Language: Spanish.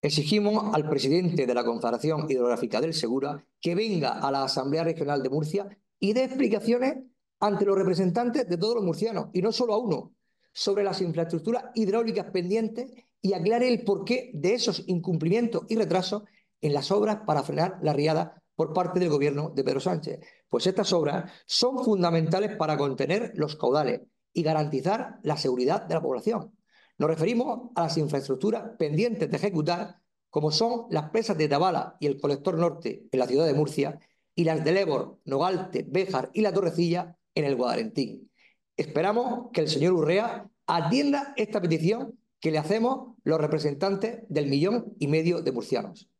Exigimos al presidente de la Confederación Hidrográfica del Segura que venga a la Asamblea Regional de Murcia y dé explicaciones ante los representantes de todos los murcianos, y no solo a uno, sobre las infraestructuras hidráulicas pendientes y aclare el porqué de esos incumplimientos y retrasos en las obras para frenar la riada por parte del gobierno de Pedro Sánchez. Pues estas obras son fundamentales para contener los caudales y garantizar la seguridad de la población. Nos referimos a las infraestructuras pendientes de ejecutar, como son las presas de Tabala y el colector norte en la ciudad de Murcia, y las del Ébor, Nogalte, Béjar y La Torrecilla en el Guadalentín. Esperamos que el señor Urrea atienda esta petición que le hacemos los representantes del 1,5 millón de murcianos.